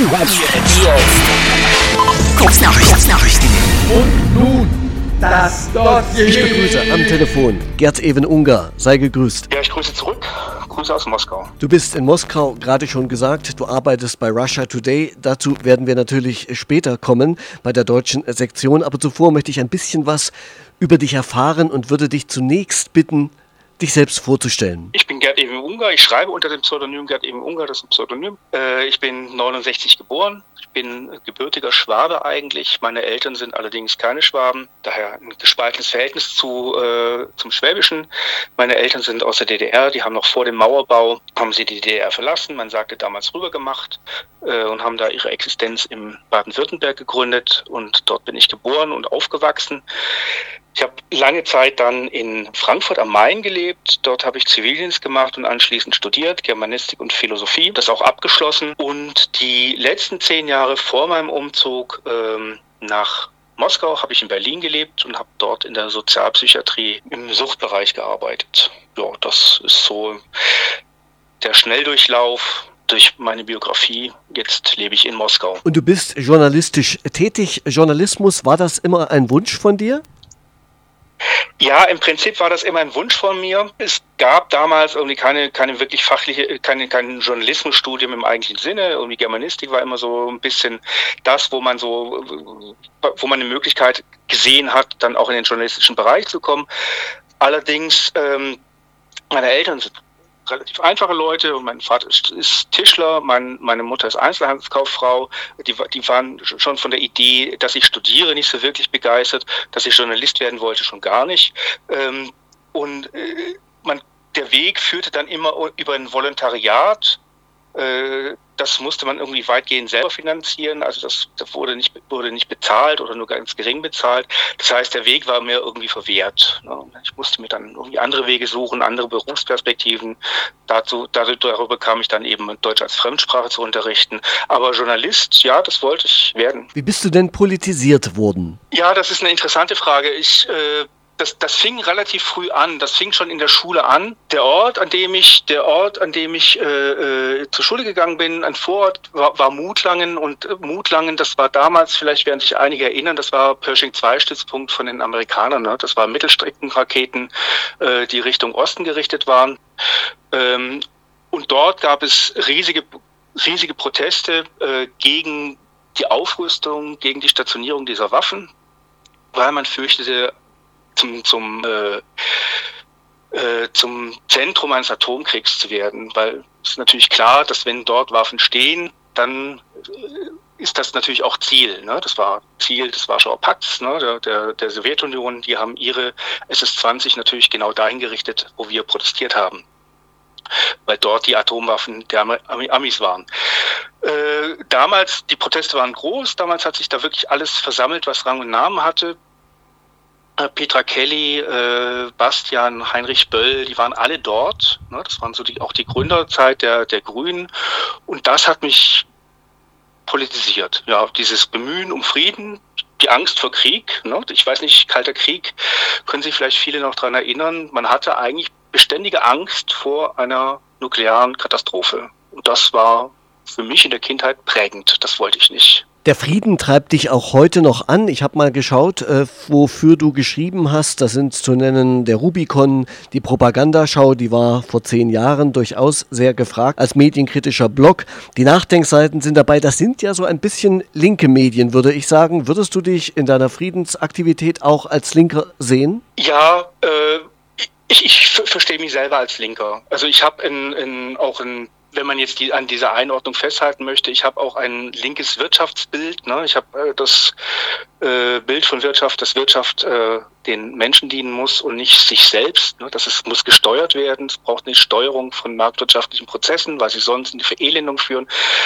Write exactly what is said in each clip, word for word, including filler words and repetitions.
Kurznachrichten. Und nun das Dossier. Ich begrüße am Telefon Gerd-Even Unger. Sei gegrüßt. Ja, ich grüße zurück. Grüße aus Moskau. Du bist in Moskau, gerade schon gesagt, du arbeitest bei Russia Today. Dazu werden wir natürlich später kommen, bei der deutschen Sektion. Aber zuvor möchte ich ein bisschen was über dich erfahren und würde dich zunächst bitten, dich selbst vorzustellen. Ich bin Gerd-Even Unger, ich schreibe unter dem Pseudonym Gerd-Even Unger, das ist ein Pseudonym. Äh, ich bin neunundsechzig geboren, ich bin gebürtiger Schwabe eigentlich. Meine Eltern sind allerdings keine Schwaben, daher ein gespaltenes Verhältnis zu, äh, zum Schwäbischen. Meine Eltern sind aus der D D R, die haben noch vor dem Mauerbau, haben sie die D D R verlassen, man sagte damals rübergemacht äh, und haben da ihre Existenz im Baden-Württemberg gegründet und dort bin ich geboren und aufgewachsen. Ich habe lange Zeit dann in Frankfurt am Main gelebt. Dort habe ich Zivildienst gemacht und anschließend studiert, Germanistik und Philosophie. Das auch abgeschlossen. Und die letzten zehn Jahre vor meinem Umzug ähm, nach Moskau habe ich in Berlin gelebt und habe dort in der Sozialpsychiatrie im Suchtbereich gearbeitet. Ja, das ist so der Schnelldurchlauf durch meine Biografie. Jetzt lebe ich in Moskau. Und du bist journalistisch tätig. Journalismus, war das immer ein Wunsch von dir? Ja, im Prinzip war das immer ein Wunsch von mir. Es gab damals irgendwie keine, keine wirklich fachliche, keine, kein Journalismusstudium im eigentlichen Sinne. Irgendwie Germanistik war immer so ein bisschen das, wo man so, wo man eine Möglichkeit gesehen hat, dann auch in den journalistischen Bereich zu kommen. Allerdings, ähm, meine Eltern sind relativ einfache Leute und mein Vater ist, ist Tischler, mein, meine Mutter ist Einzelhandelskauffrau. Die, die waren schon von der Idee, dass ich studiere, nicht so wirklich begeistert, dass ich Journalist werden wollte, schon gar nicht. Ähm, und äh, man, der Weg führte dann immer über ein Volontariat. Äh, das musste man irgendwie weitgehend selber finanzieren, also das, das wurde nicht, wurde nicht bezahlt oder nur ganz gering bezahlt. Das heißt, der Weg war mir irgendwie verwehrt. Ich musste mir dann irgendwie andere Wege suchen, andere Berufsperspektiven. Dazu, darüber kam ich dann eben Deutsch als Fremdsprache zu unterrichten. Aber Journalist, ja, das wollte ich werden. Wie bist du denn politisiert worden? Ja, das ist eine interessante Frage. Ich äh, Das, das fing relativ früh an. Das fing schon in der Schule an. Der Ort, an dem ich, der Ort, an dem ich äh, äh, zur Schule gegangen bin, ein Vorort, war, war Mutlangen. Und äh, Mutlangen, das war damals, vielleicht werden sich einige erinnern, das war Pershing zwei Stützpunkt von den Amerikanern. Ne? Das waren Mittelstreckenraketen, äh, die Richtung Osten gerichtet waren. Ähm, und dort gab es riesige, riesige Proteste äh, gegen die Aufrüstung, gegen die Stationierung dieser Waffen, weil man fürchtete, zum zum äh, äh, zum Zentrum eines Atomkriegs zu werden, weil es ist natürlich klar, dass wenn dort Waffen stehen, dann äh, ist das natürlich auch Ziel. Ne? Das war Ziel des Warschauer Pakts, ne? der, der, der Sowjetunion. Die haben ihre S S zwanzig natürlich genau dahin gerichtet, wo wir protestiert haben, weil dort die Atomwaffen der Amis waren. Äh, damals, die Proteste waren groß, damals hat sich da wirklich alles versammelt, was Rang und Namen hatte. Petra Kelly, äh, Bastian, Heinrich Böll, die waren alle dort. Ne? Das waren so die, auch die Gründerzeit der, der Grünen. Und das hat mich politisiert. Ja, dieses Bemühen um Frieden, die Angst vor Krieg. Ne? Ich weiß nicht, Kalter Krieg, können sich vielleicht viele noch daran erinnern. Man hatte eigentlich beständige Angst vor einer nuklearen Katastrophe. Und das war für mich in der Kindheit prägend. Das wollte ich nicht. Der Frieden treibt dich auch heute noch an. Ich habe mal geschaut, äh, wofür du geschrieben hast. Das sind zu nennen der Rubicon, die Propagandaschau, die war vor zehn Jahren durchaus sehr gefragt als medienkritischer Blog. Die Nachdenkseiten sind dabei. Das sind ja so ein bisschen linke Medien, würde ich sagen. Würdest du dich in deiner Friedensaktivität auch als Linker sehen? Ja, äh, ich, ich f- verstehe mich selber als Linker. Also ich habe in, in, auch in wenn man jetzt die, an dieser Einordnung festhalten möchte, ich habe auch ein linkes Wirtschaftsbild. Ne? Ich habe äh, das äh, Bild von Wirtschaft, dass Wirtschaft äh, den Menschen dienen muss und nicht sich selbst. Ne? Das ist, muss gesteuert werden. Es braucht eine Steuerung von marktwirtschaftlichen Prozessen, weil sie sonst in die Verelendung führen.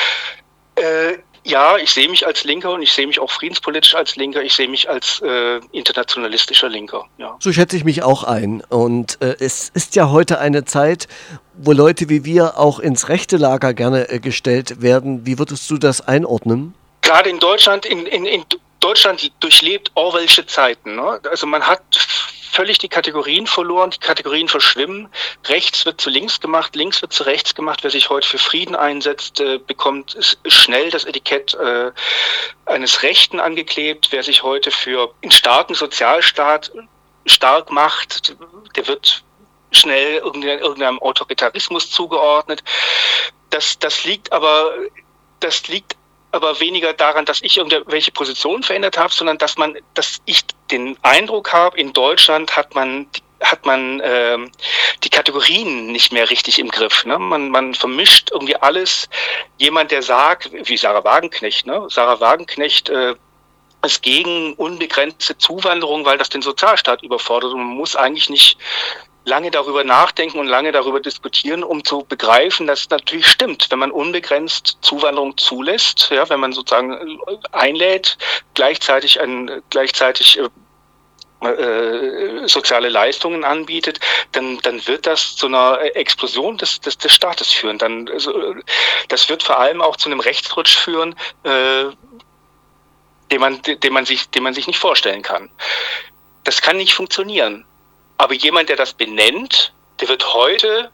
Äh, ja, ich sehe mich als Linker und ich sehe mich auch friedenspolitisch als Linker. Ich sehe mich als äh, internationalistischer Linker. Ja. So schätze ich mich auch ein. Und äh, es ist ja heute eine Zeit, wo Leute wie wir auch ins rechte Lager gerne äh, gestellt werden. Wie würdest du das einordnen? Gerade in Deutschland, in, in, in Deutschland durchlebt Orwellsche Zeiten. Ne? Also man hat völlig die Kategorien verloren, die Kategorien verschwimmen. Rechts wird zu links gemacht, links wird zu rechts gemacht. Wer sich heute für Frieden einsetzt, äh, bekommt schnell das Etikett äh, eines Rechten angeklebt. Wer sich heute für einen starken Sozialstaat stark macht, der wird schnell irgendeinem Autoritarismus zugeordnet. Das, das liegt aber, das liegt aber weniger daran, dass ich irgendwelche Positionen verändert habe, sondern dass man, dass ich den Eindruck habe, in Deutschland hat man hat man ähm, die Kategorien nicht mehr richtig im Griff. Ne? Man, man vermischt irgendwie alles. Jemand, der sagt, wie Sarah Wagenknecht, ne? Sarah Wagenknecht äh, ist gegen unbegrenzte Zuwanderung, weil das den Sozialstaat überfordert. Und man muss eigentlich nicht lange darüber nachdenken und lange darüber diskutieren, um zu begreifen, dass es natürlich stimmt, wenn man unbegrenzt Zuwanderung zulässt, ja, wenn man sozusagen einlädt, gleichzeitig ein, gleichzeitig äh, äh, soziale Leistungen anbietet, dann, dann wird das zu einer Explosion des, des, des Staates führen. Dann, also, das wird vor allem auch zu einem Rechtsrutsch führen, äh, den man, den man sich, den man sich nicht vorstellen kann. Das kann nicht funktionieren. Aber jemand, der das benennt, der wird heute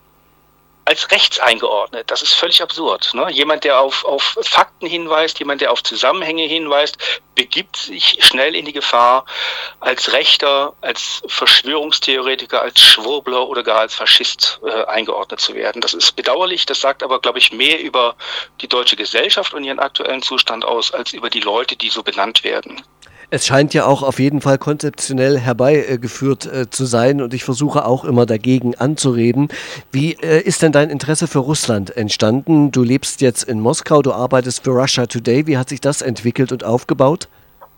als rechts eingeordnet. Das ist völlig absurd. Ne? Jemand, der auf, auf Fakten hinweist, jemand, der auf Zusammenhänge hinweist, begibt sich schnell in die Gefahr, als Rechter, als Verschwörungstheoretiker, als Schwurbler oder gar als Faschist äh, eingeordnet zu werden. Das ist bedauerlich. Das sagt aber, glaube ich, mehr über die deutsche Gesellschaft und ihren aktuellen Zustand aus, als über die Leute, die so benannt werden. Es scheint ja auch auf jeden Fall konzeptionell herbeigeführt äh, zu sein und ich versuche auch immer dagegen anzureden. Wie äh, ist denn dein Interesse für Russland entstanden? Du lebst jetzt in Moskau, du arbeitest für Russia Today. Wie hat sich das entwickelt und aufgebaut?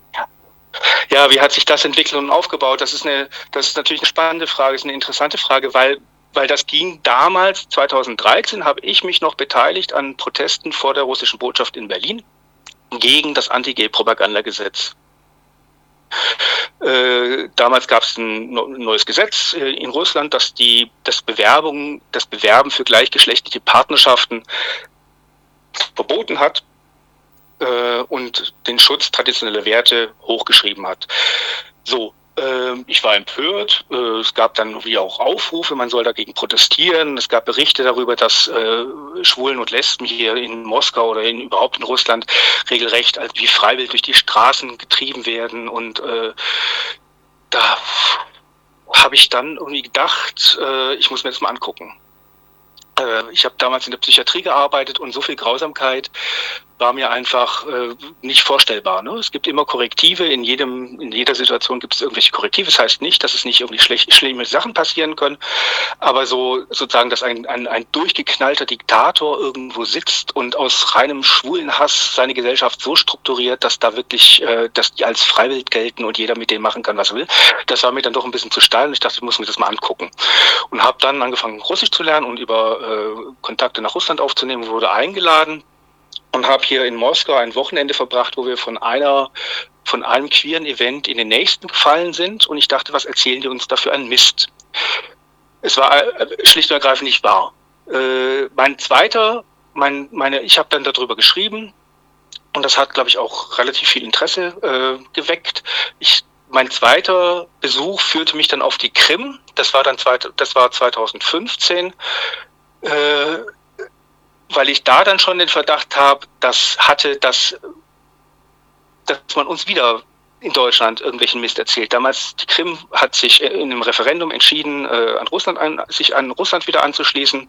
Ja, wie hat sich das entwickelt und aufgebaut? Das ist eine, das ist natürlich eine spannende Frage, das ist eine interessante Frage, weil Weil das ging damals, zweitausenddreizehn, habe ich mich noch beteiligt an Protesten vor der russischen Botschaft in Berlin gegen das Anti-Gay-Propagandagesetz. Äh, damals gab es ein neues Gesetz äh, in Russland, das die das Bewerbung, das Bewerben für gleichgeschlechtliche Partnerschaften verboten hat äh, und den Schutz traditioneller Werte hochgeschrieben hat. So, äh, ich war empört. Äh, es gab dann wie auch Aufrufe, man soll dagegen protestieren. Es gab Berichte darüber, dass äh, Schwulen und Lesben hier in Moskau oder in, überhaupt in Russland regelrecht als wie freiwillig durch die Straßen getrieben werden. Und äh, da habe ich dann irgendwie gedacht, äh, ich muss mir das mal angucken. Äh, ich habe damals in der Psychiatrie gearbeitet und so viel Grausamkeit war mir einfach äh, nicht vorstellbar. Ne? Es gibt immer Korrektive, in jedem, in jeder Situation gibt es irgendwelche Korrektive. Das heißt nicht, dass es nicht irgendwie schlecht, schlimme Sachen passieren können, aber so sozusagen, dass ein, ein, ein durchgeknallter Diktator irgendwo sitzt und aus reinem Schwulenhass seine Gesellschaft so strukturiert, dass da wirklich, äh, dass die als freiwillig gelten und jeder mit denen machen kann, was er will. Das war mir dann doch ein bisschen zu steil und ich dachte, ich muss mir das mal angucken. Und habe dann angefangen, Russisch zu lernen und über äh, Kontakte nach Russland aufzunehmen, wurde eingeladen. Und habe hier in Moskau ein Wochenende verbracht, wo wir von einer, von einem queeren Event in den nächsten gefallen sind. Und ich dachte, was erzählen die uns da für einen Mist? Es war schlicht und ergreifend nicht wahr. Äh, mein zweiter, mein, meine, ich habe dann darüber geschrieben und das hat, glaube ich, auch relativ viel Interesse äh, geweckt. Ich, mein zweiter Besuch führte mich dann auf die Krim. Das war dann zweit, das war zweitausendfünfzehn. Äh, weil ich da dann schon den Verdacht habe, dass hatte, dass, dass man uns wieder in Deutschland irgendwelchen Mist erzählt. Damals, die Krim hat sich in einem Referendum entschieden, äh, an Russland an, sich an Russland wieder anzuschließen.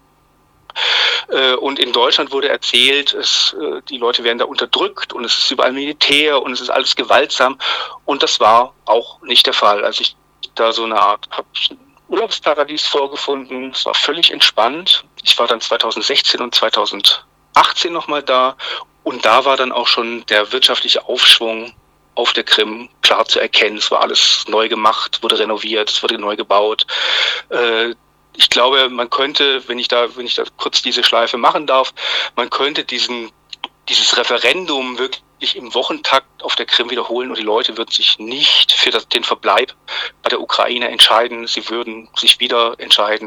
Äh, und in Deutschland wurde erzählt, es, äh, die Leute werden da unterdrückt und es ist überall Militär und es ist alles gewaltsam. Und das war auch nicht der Fall. Also ich da so eine Art, habe ich Urlaubsparadies vorgefunden. Es war völlig entspannt. Ich war dann zweitausendsechzehn und zweitausendachtzehn nochmal da. Und da war dann auch schon der wirtschaftliche Aufschwung auf der Krim klar zu erkennen. Es war alles neu gemacht, wurde renoviert, es wurde neu gebaut. Äh, ich glaube, man könnte, wenn ich da, wenn ich da kurz diese Schleife machen darf, man könnte diesen, dieses Referendum wirklich im Wochentakt auf der Krim wiederholen und die Leute würden sich nicht für das, den Verbleib bei der Ukraine entscheiden. Sie würden sich wieder entscheiden,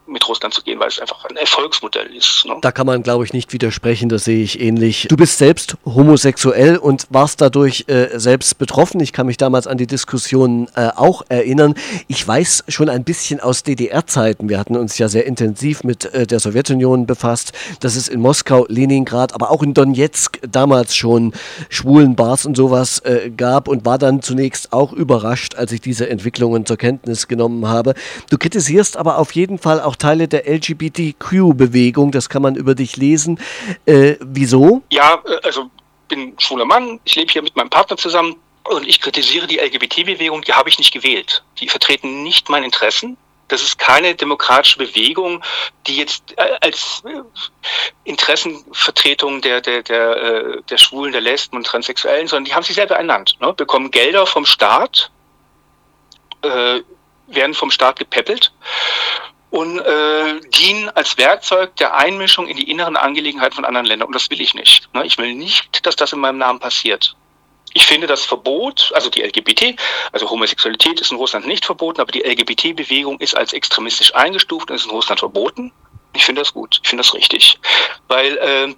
mit Russland zu gehen, weil es einfach ein Erfolgsmodell ist. Ne? Da kann man, glaube ich, nicht widersprechen, das sehe ich ähnlich. Du bist selbst homosexuell und warst dadurch äh, selbst betroffen. Ich kann mich damals an die Diskussion äh, auch erinnern. Ich weiß schon ein bisschen aus D D R-Zeiten, wir hatten uns ja sehr intensiv mit äh, der Sowjetunion befasst, dass es in Moskau, Leningrad, aber auch in Donetsk damals schon schwulen Bars und sowas äh, gab und war dann zunächst auch überrascht, als ich diese Entwicklungen zur Kenntnis genommen habe. Du kritisierst aber auf jeden Fall auch Teile der L G B T Q-Bewegung, das kann man über dich lesen. Äh, wieso? Ja, also ich bin schwuler Mann, ich lebe hier mit meinem Partner zusammen und ich kritisiere die L G B T-Bewegung, die habe ich nicht gewählt. Die vertreten nicht meine Interessen. Das ist keine demokratische Bewegung, die jetzt als Interessenvertretung der, der, der, der Schwulen, der Lesben und Transsexuellen, sondern die haben sich selber ernannt, ne? Bekommen Gelder vom Staat, äh, werden vom Staat gepäppelt und äh, dienen als Werkzeug der Einmischung in die inneren Angelegenheiten von anderen Ländern. Und das will ich nicht. Ne? Ich will nicht, dass das in meinem Namen passiert. Ich finde das Verbot, also die L G B T, also Homosexualität ist in Russland nicht verboten, aber die L G B T-Bewegung ist als extremistisch eingestuft und ist in Russland verboten. Ich finde das gut, ich finde das richtig. Weil äh,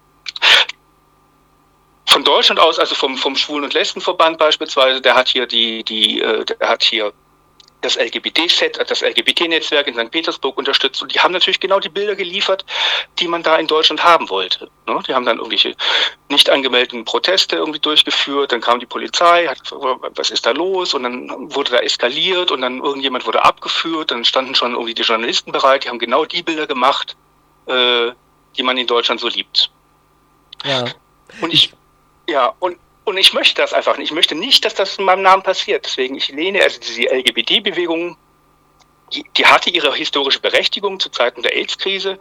von Deutschland aus, also vom, vom Schwulen- und Lesbenverband beispielsweise, der hat hier die, die, äh, der hat hier das L G B T-Set, das L G B T-Netzwerk in Sankt Petersburg unterstützt und die haben natürlich genau die Bilder geliefert, die man da in Deutschland haben wollte. Ne? Die haben dann irgendwelche nicht angemeldeten Proteste irgendwie durchgeführt, dann kam die Polizei, hat, was ist da los? Und dann wurde da eskaliert und dann irgendjemand wurde abgeführt, dann standen schon irgendwie die Journalisten bereit, die haben genau die Bilder gemacht, äh, die man in Deutschland so liebt. Ja. Und ich, ja, und Und ich möchte das einfach nicht. Ich möchte nicht, dass das in meinem Namen passiert. Deswegen, ich lehne, also diese L G B T-Bewegung, die, die hatte ihre historische Berechtigung zu Zeiten der AIDS-Krise.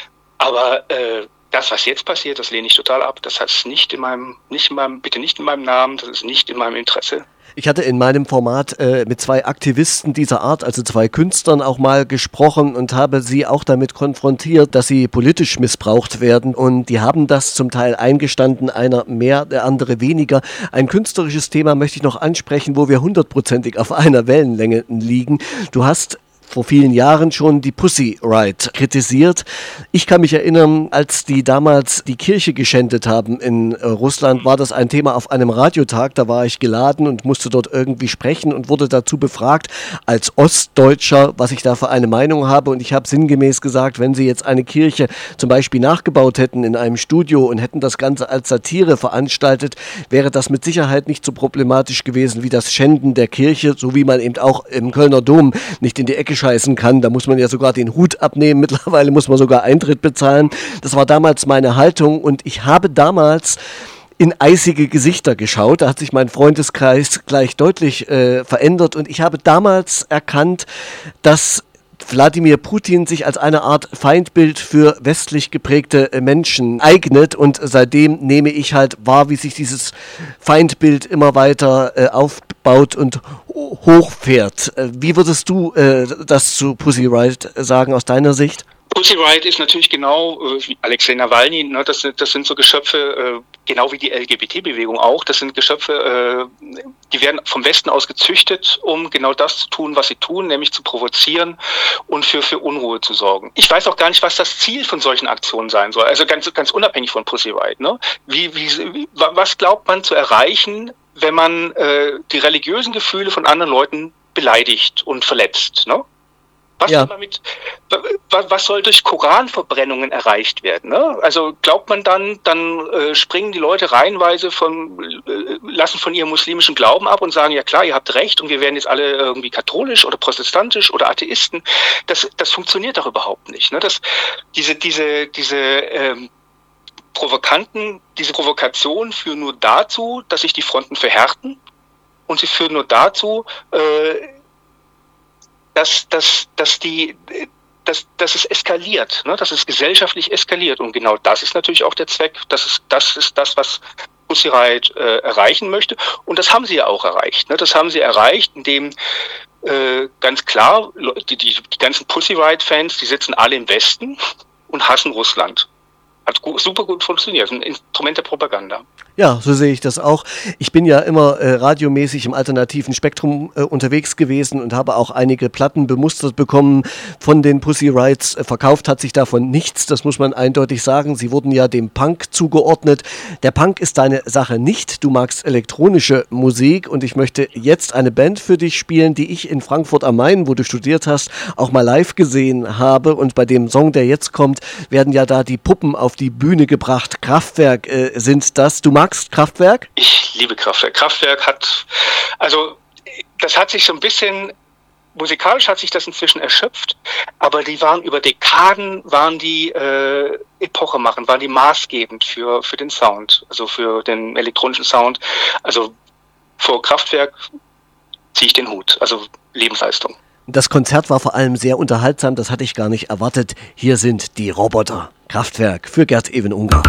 Aber äh, das, was jetzt passiert, das lehne ich total ab. Das heißt nicht in meinem, nicht in meinem, bitte nicht in meinem Namen, das ist nicht in meinem Interesse. Ich hatte in meinem Format äh, mit zwei Aktivisten dieser Art, also zwei Künstlern, auch mal gesprochen und habe sie auch damit konfrontiert, dass sie politisch missbraucht werden. Und die haben das zum Teil eingestanden, einer mehr, der andere weniger. Ein künstlerisches Thema möchte ich noch ansprechen, wo wir hundertprozentig auf einer Wellenlänge liegen. Du hast vor vielen Jahren schon die Pussy Riot kritisiert. Ich kann mich erinnern, als die damals die Kirche geschändet haben in äh, Russland, war das ein Thema auf einem Radiotag. Da war ich geladen und musste dort irgendwie sprechen und wurde dazu befragt, als Ostdeutscher, was ich da für eine Meinung habe. Und ich habe sinngemäß gesagt, wenn sie jetzt eine Kirche zum Beispiel nachgebaut hätten in einem Studio und hätten das Ganze als Satire veranstaltet, wäre das mit Sicherheit nicht so problematisch gewesen wie das Schänden der Kirche, so wie man eben auch im Kölner Dom nicht in die Ecke scheißen kann. Da muss man ja sogar den Hut abnehmen. Mittlerweile muss man sogar Eintritt bezahlen. Das war damals meine Haltung und ich habe damals in eisige Gesichter geschaut. Da hat sich mein Freundeskreis gleich deutlich äh, verändert und ich habe damals erkannt, dass Wladimir Putin sich als eine Art Feindbild für westlich geprägte Menschen eignet und seitdem nehme ich halt wahr, wie sich dieses Feindbild immer weiter äh, aufbaut und hochfährt. Äh, wie würdest du äh, das zu Pussy Riot sagen aus deiner Sicht? Pussy Riot ist natürlich genau äh, wie Alexei Nawalny, ne, das, das sind so Geschöpfe, äh, genau wie die L G B T-Bewegung auch, das sind Geschöpfe, äh, die werden vom Westen aus gezüchtet, um genau das zu tun, was sie tun, nämlich zu provozieren und für, für Unruhe zu sorgen. Ich weiß auch gar nicht, was das Ziel von solchen Aktionen sein soll, also ganz, ganz unabhängig von Pussy Riot. Ne? Wie, wie, wie, was glaubt man zu erreichen, wenn man äh, die religiösen Gefühle von anderen Leuten beleidigt und verletzt, ne? Was, ja. soll damit, was soll durch Koranverbrennungen erreicht werden? Ne? Also glaubt man dann, dann äh, springen die Leute reihenweise von, äh, lassen von ihrem muslimischen Glauben ab und sagen, ja klar, ihr habt recht und wir werden jetzt alle irgendwie katholisch oder protestantisch oder Atheisten. Das, das funktioniert doch überhaupt nicht. Ne? Das, diese, diese, diese ähm, Provokanten, diese Provokationen führen nur dazu, dass sich die Fronten verhärten und sie führen nur dazu, äh, dass, dass, dass, die, dass, dass es eskaliert, ne? Dass es gesellschaftlich eskaliert. Und genau das ist natürlich auch der Zweck. Das ist das, ist das was Pussy Riot äh, erreichen möchte. Und das haben sie ja auch erreicht. Ne? Das haben sie erreicht, indem äh, ganz klar, die, die, die ganzen Pussy Riot-Fans, die sitzen alle im Westen und hassen Russland. Hat gut, super gut funktioniert. Ein Instrument der Propaganda. Ja, Ja, so sehe ich das auch. Ich bin ja immer äh, radiomäßig im alternativen Spektrum äh, unterwegs gewesen und habe auch einige Platten bemustert bekommen von den Pussy Riot. Äh, verkauft hat sich davon nichts, das muss man eindeutig sagen. Sie wurden ja dem Punk zugeordnet. Der Punk ist deine Sache nicht. Du magst elektronische Musik und ich möchte jetzt eine Band für dich spielen, die ich in Frankfurt am Main, wo du studiert hast, auch mal live gesehen habe. Und bei dem Song, der jetzt kommt, werden ja da die Puppen auf die Bühne gebracht. Kraftwerk äh, sind das. Du magst Kraftwerk? Ich liebe Kraftwerk. Kraftwerk hat, also das hat sich so ein bisschen, musikalisch hat sich das inzwischen erschöpft, aber die waren über Dekaden, waren die äh, Epoche machen, waren die maßgebend für, für den Sound, also für den elektronischen Sound. Also vor Kraftwerk ziehe ich den Hut, also Lebensleistung. Das Konzert war vor allem sehr unterhaltsam, das hatte ich gar nicht erwartet. Hier sind die Roboter. Kraftwerk für Gerd Ewen-Ungar.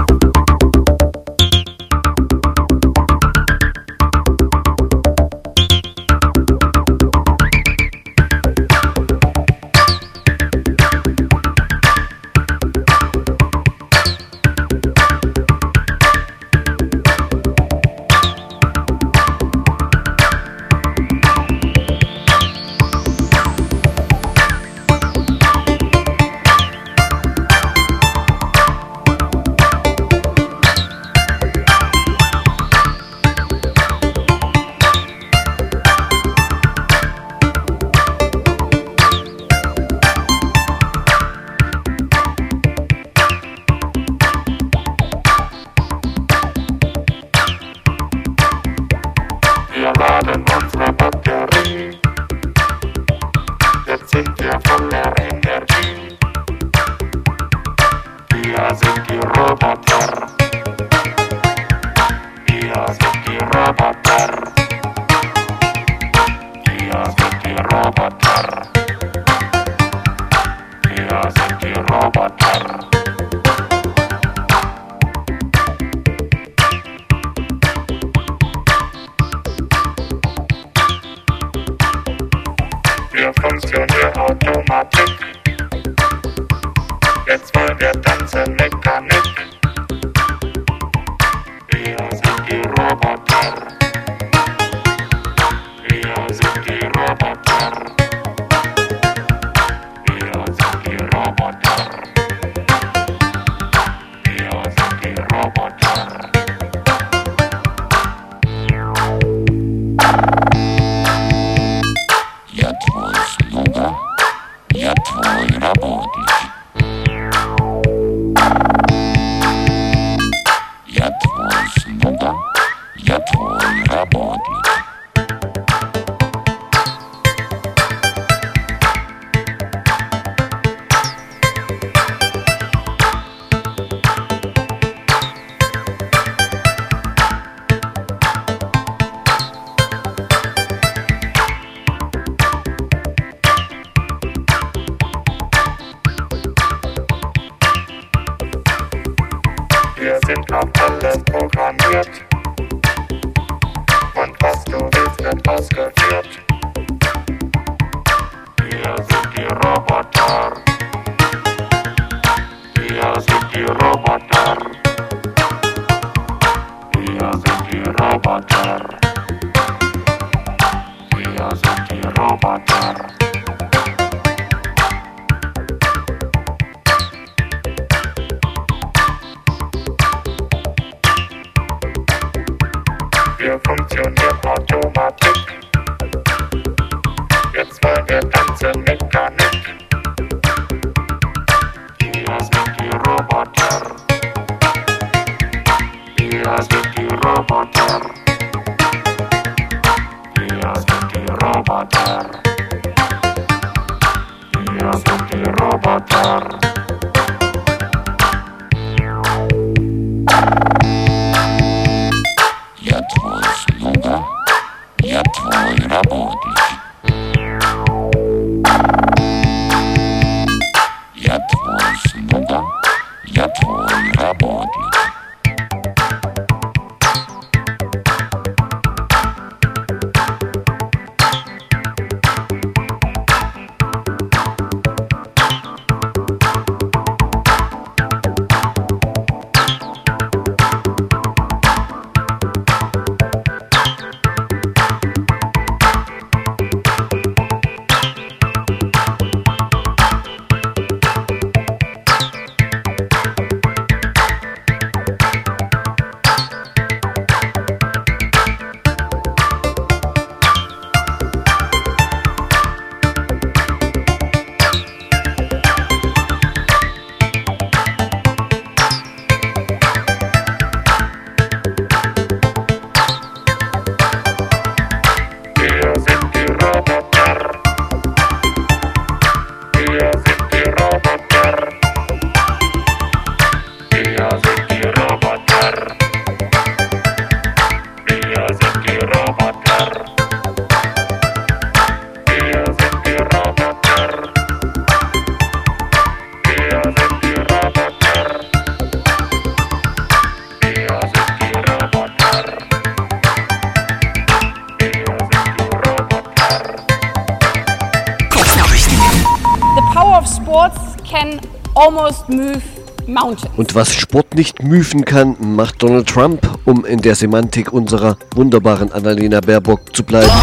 can almost move mountains. Und was Sport nicht müfen kann, macht Donald Trump, um in der Semantik unserer wunderbaren Annalena Baerbock zu bleiben.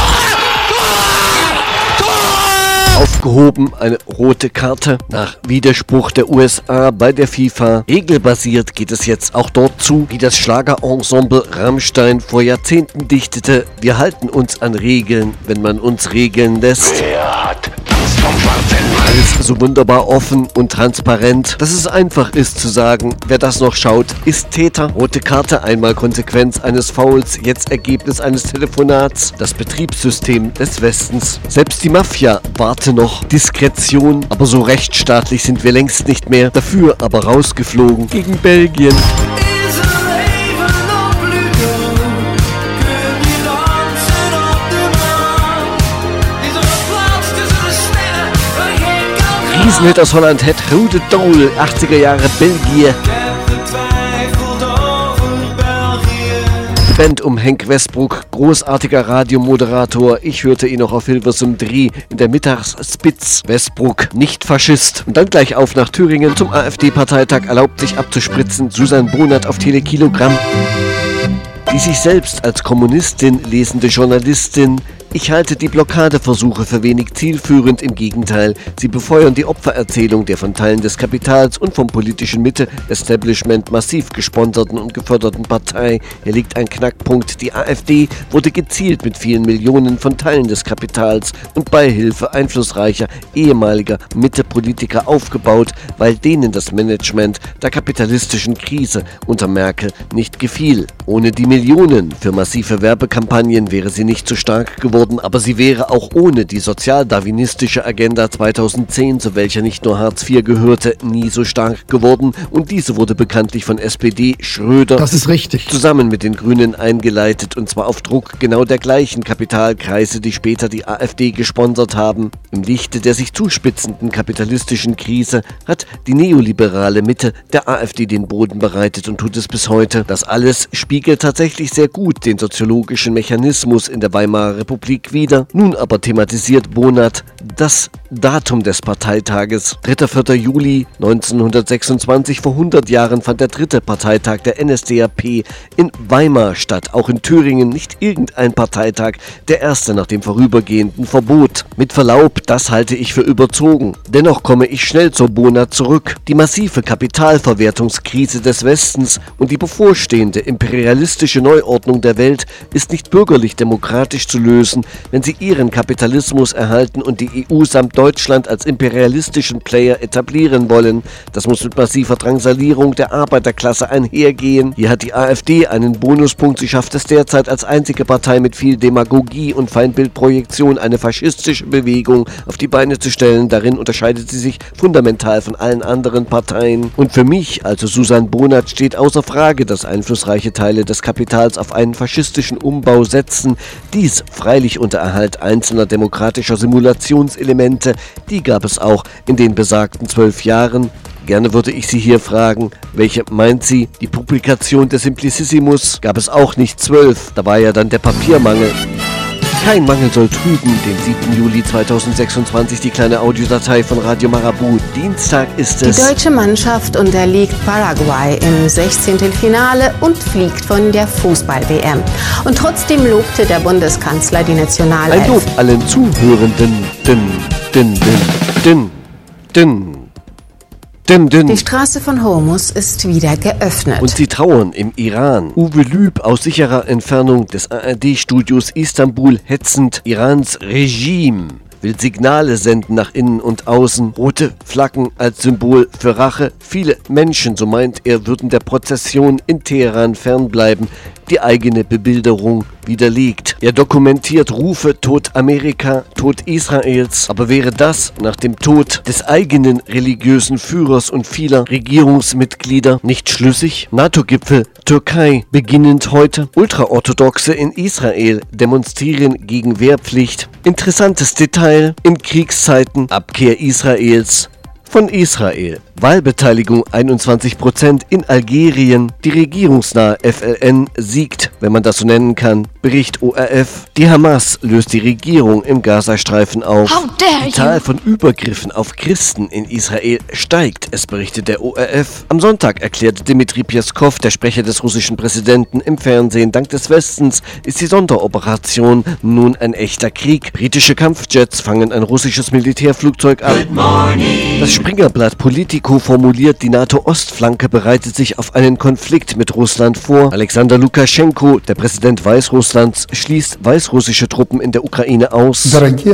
Aufgehoben eine rote Karte nach Widerspruch der U S A bei der FIFA. Regelbasiert geht es jetzt auch dort zu, wie das Schlagerensemble Rammstein vor Jahrzehnten dichtete. Wir halten uns an Regeln, wenn man uns regeln lässt. Wer hat Angst vom schwarzen Mann? Alles so wunderbar offen und transparent, dass es einfach ist zu sagen, wer das noch schaut, ist Täter. Rote Karte, einmal Konsequenz eines Fouls, jetzt Ergebnis eines Telefonats. Das Betriebssystem des Westens. Selbst die Mafia warte noch. Diskretion, aber so rechtsstaatlich sind wir längst nicht mehr. Dafür aber rausgeflogen gegen Belgien. Riesenhit aus Holland, Het Rode Doel, achtziger Jahre Belgier. Band um Henk Westbroek, großartiger Radiomoderator. Ich hörte ihn noch auf Hilversum drei in der Mittagsspitz. Westbroek, nicht Faschist. Und dann gleich auf nach Thüringen zum AfD-Parteitag, erlaubt sich abzuspritzen. Susanne Bonert auf Telekilogramm. Die sich selbst als Kommunistin lesende Journalistin. Ich halte die Blockadeversuche für wenig zielführend, im Gegenteil. Sie befeuern die Opfererzählung der von Teilen des Kapitals und vom politischen Mitte-Establishment massiv gesponserten und geförderten Partei. Hier liegt ein Knackpunkt. Die AfD wurde gezielt mit vielen Millionen von Teilen des Kapitals und Beihilfe einflussreicher ehemaliger Mitte-Politiker aufgebaut, weil denen das Management der kapitalistischen Krise unter Merkel nicht gefiel. Ohne die Millionen für massive Werbekampagnen wäre sie nicht so stark geworden. Aber sie wäre auch ohne die sozialdarwinistische Agenda zweitausendzehn, zu welcher nicht nur Hartz vier gehörte, nie so stark geworden. Und diese wurde bekanntlich von S P D Schröder das ist richtig. zusammen mit den Grünen eingeleitet, und zwar auf Druck genau der gleichen Kapitalkreise, die später die AfD gesponsert haben. Im Lichte der sich zuspitzenden kapitalistischen Krise hat die neoliberale Mitte der AfD den Boden bereitet und tut es bis heute. Das alles spiegelt tatsächlich sehr gut den soziologischen Mechanismus in der Weimarer Republik wieder. Nun aber thematisiert Bonert das Datum des Parteitages. dritter vierter Juli neunzehnhundertsechsundzwanzig, vor hundert Jahren fand der dritte Parteitag der N S D A P in Weimar statt. Auch in Thüringen nicht irgendein Parteitag, der erste nach dem vorübergehenden Verbot. Mit Verlaub, das halte ich für überzogen. Dennoch komme ich schnell zur Bonert zurück. Die massive Kapitalverwertungskrise des Westens und die bevorstehende imperialistische Neuordnung der Welt ist nicht bürgerlich-demokratisch zu lösen, wenn sie ihren Kapitalismus erhalten und die E U samt Deutschland als imperialistischen Player etablieren wollen. Das muss mit massiver Drangsalierung der Arbeiterklasse einhergehen. Hier hat die AfD einen Bonuspunkt. Sie schafft es derzeit als einzige Partei mit viel Demagogie und Feindbildprojektion eine faschistische Bewegung auf die Beine zu stellen. Darin unterscheidet sie sich fundamental von allen anderen Parteien. Und für mich, also Susanne Bonert, steht außer Frage, dass einflussreiche Teile des Kapitals auf einen faschistischen Umbau setzen. Dies freilich unter Erhalt einzelner demokratischer Simulationselemente, die gab es auch in den besagten zwölf Jahren. Gerne würde ich Sie hier fragen, welche meint sie? Die Publikation des Simplicissimus gab es auch nicht zwölf, da war ja dann der Papiermangel. Kein Mangel soll trüben, den siebten Juli zweitausendsechsundzwanzig, die kleine Audiodatei von Radio Marabout. Dienstag ist es. Die deutsche Mannschaft unterliegt Paraguay im Sechzehntelfinale und fliegt von der Fußball-W M. Und trotzdem lobte der Bundeskanzler die Nationalelf. Ein Lob allen Zuhörenden. Din, din, din, din, din. Die Straße von Hormus ist wieder geöffnet. Und sie trauern im Iran. Uwe Lüb aus sicherer Entfernung des A R D-Studios Istanbul hetzend. Irans Regime will Signale senden nach innen und außen. Rote Flaggen als Symbol für Rache. Viele Menschen, so meint er, würden der Prozession in Teheran fernbleiben. Die eigene Bebilderung widerlegt. Er dokumentiert Rufe Tod Amerika, Tod Israels. Aber wäre das nach dem Tod des eigenen religiösen Führers und vieler Regierungsmitglieder nicht schlüssig? NATO-Gipfel Türkei beginnend heute. Ultraorthodoxe in Israel demonstrieren gegen Wehrpflicht. Interessantes Detail: in Kriegszeiten Abkehr Israels von Israel. Wahlbeteiligung einundzwanzig Prozent in Algerien. Die regierungsnahe F L N siegt, wenn man das so nennen kann. Bericht O R F. Die Hamas löst die Regierung im Gazastreifen auf. Die Zahl von Übergriffen auf Christen in Israel steigt, es berichtet der O R F. Am Sonntag erklärte Dmitri Pjeskow, der Sprecher des russischen Präsidenten, im Fernsehen, dank des Westens ist die Sonderoperation nun ein echter Krieg. Britische Kampfjets fangen ein russisches Militärflugzeug ab. Das Springerblatt Politico formuliert, die NATO-Ostflanke bereitet sich auf einen Konflikt mit Russland vor. Alexander Lukaschenko, der Präsident Weißrusslands, schließt weißrussische Truppen in der Ukraine aus.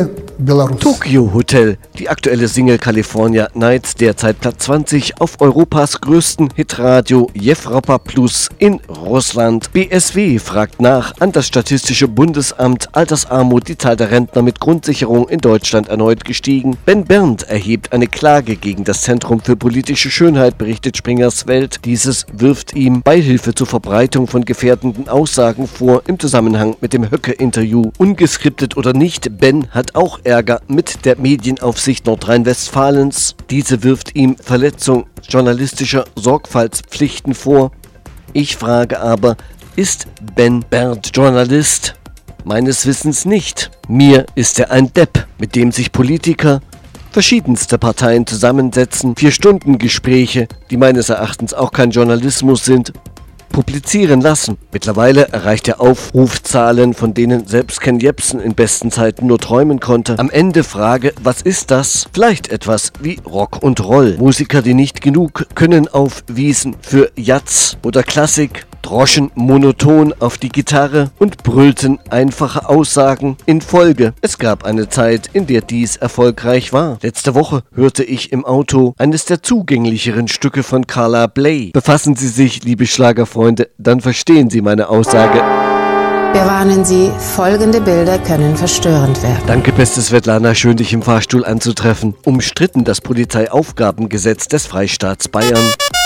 Tokyo Hotel, die aktuelle Single California Nights, derzeit Platz zwanzig auf Europas größten Hitradio Evropa Plus in Russland. B S W fragt nach an das Statistische Bundesamt. Altersarmut, die Zahl der Rentner mit Grundsicherung in Deutschland erneut gestiegen. Ben Berndt erhebt eine Klage gegen das Zentrum für politische Schönheit, berichtet Springers Welt. Dieses wirft ihm Beihilfe zur Verbreitung von gefährdenden Aussagen vor im Zusammenhang mit dem Höcke-Interview. Ungeskriptet oder nicht, Ben hat auch Ärger mit der Medienaufsicht Nordrhein-Westfalens. Diese wirft ihm Verletzung journalistischer Sorgfaltspflichten vor. Ich frage aber, ist Ben Berndt Journalist? Meines Wissens nicht. Mir ist er ein Depp, mit dem sich Politiker verschiedenste Parteien zusammensetzen, Vier-Stunden-Gespräche, die meines Erachtens auch kein Journalismus sind, publizieren lassen. Mittlerweile erreicht er Aufrufzahlen, von denen selbst Ken Jebsen in besten Zeiten nur träumen konnte. Am Ende Frage, was ist das? Vielleicht etwas wie Rock und Roll. Musiker, die nicht genug können, aufwiesen für Jazz oder Klassik, droschen monoton auf die Gitarre und brüllten einfache Aussagen in Folge. Es gab eine Zeit, in der dies erfolgreich war. Letzte Woche hörte ich im Auto eines der zugänglicheren Stücke von Carla Bley. Befassen Sie sich, liebe Schlagerfreunde, dann verstehen Sie meine Aussage. Wir warnen Sie, folgende Bilder können verstörend werden. Danke, beste Svetlana, schön dich im Fahrstuhl anzutreffen. Umstritten das Polizeiaufgabengesetz des Freistaats Bayern.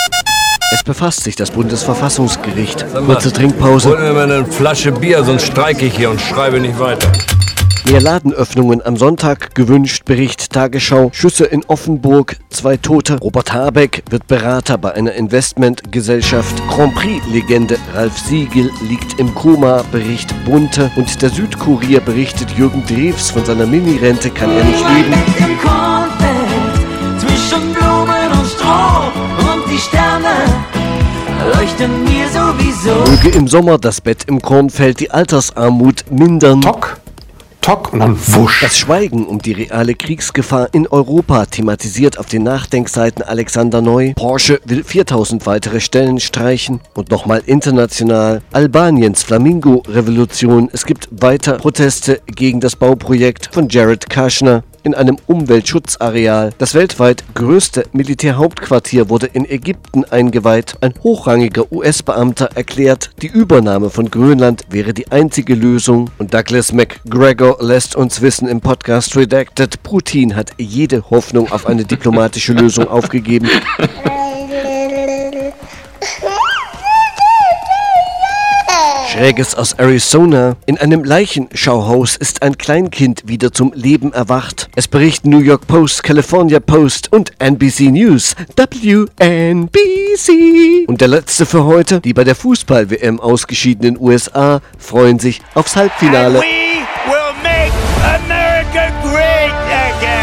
Es befasst sich das Bundesverfassungsgericht. Kurze Trinkpause. Hol mir mal eine Flasche Bier, sonst streike ich hier und schreibe nicht weiter. Mehr Ladenöffnungen am Sonntag gewünscht, Bericht Tagesschau. Schüsse in Offenburg, zwei Tote. Robert Habeck wird Berater bei einer Investmentgesellschaft. Grand Prix-Legende Ralf Siegel liegt im Koma, Bericht Bunte. Und der Südkurier berichtet, Jürgen Drews von seiner Mini-Rente kann er nicht leben. Zwischen Blumen und Stroh und die Sterne leuchten mir sowieso. Möge im Sommer das Bett im Kornfeld die Altersarmut mindern. Tock, Tock und dann wusch. Das Schweigen um die reale Kriegsgefahr in Europa thematisiert auf den Nachdenkseiten Alexander Neu. Porsche will viertausend weitere Stellen streichen. Und nochmal international. Albaniens Flamingo-Revolution. Es gibt weiter Proteste gegen das Bauprojekt von Jared Kushner in einem Umweltschutzareal. Das weltweit größte Militärhauptquartier wurde in Ägypten eingeweiht. Ein hochrangiger U S-Beamter erklärt, die Übernahme von Grönland wäre die einzige Lösung. Und Douglas McGregor lässt uns wissen im Podcast Redacted, Putin hat jede Hoffnung auf eine diplomatische Lösung aufgegeben. Schräges aus Arizona. In einem Leichenschauhaus ist ein Kleinkind wieder zum Leben erwacht. Es berichten New York Post, California Post und N B C News. W N B C. Und der letzte für heute. Die bei der Fußball-W M ausgeschiedenen U S A freuen sich aufs Halbfinale. And we will make America great again.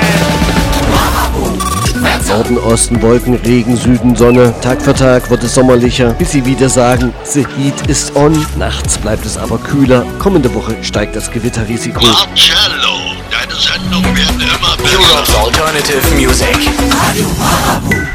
Norden, Osten, Wolken, Regen, Süden, Sonne. Tag für Tag wird es sommerlicher, bis sie wieder sagen, the heat is on. Nachts bleibt es aber kühler. Kommende Woche steigt das Gewitterrisiko. Marcello, deine Sendungen werden immer besser. Europe's Alternative Music. Radio Marabu.